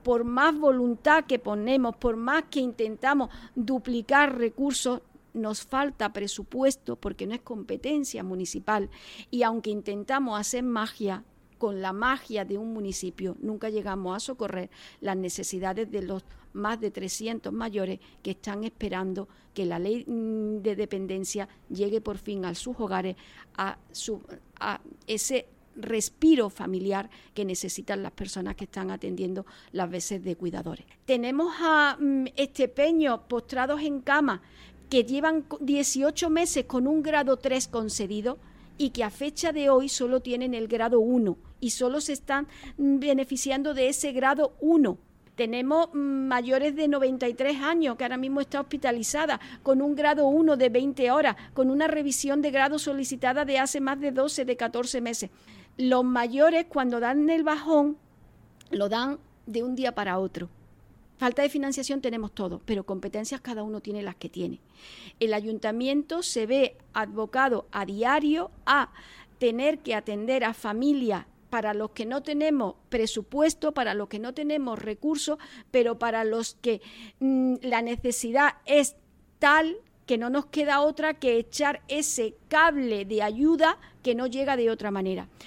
Por más voluntad que ponemos, por más que intentamos duplicar recursos, nos falta presupuesto porque no es competencia municipal. Y aunque intentamos hacer magia, con la magia de un municipio, nunca llegamos a socorrer las necesidades de los más de 300 mayores que están esperando que la ley de dependencia llegue por fin a sus hogares, a ese respiro familiar que necesitan las personas que están atendiendo las veces de cuidadores. Tenemos a estepeños postrados en cama que llevan 18 meses con un grado 3 concedido y que a fecha de hoy solo tienen el grado 1 y solo se están beneficiando de ese grado 1. Tenemos mayores de 93 años que ahora mismo está hospitalizada con un grado 1 de 20 horas, con una revisión de grado solicitada de hace más de 12, de 14 meses. Los mayores, cuando dan el bajón, lo dan de un día para otro. Falta de financiación tenemos todo, pero competencias cada uno tiene las que tiene. El ayuntamiento se ve abocado a diario a tener que atender a familias para los que no tenemos presupuesto, para los que no tenemos recursos, pero para los que la necesidad es tal que no nos queda otra que echar ese cable de ayuda que no llega de otra manera.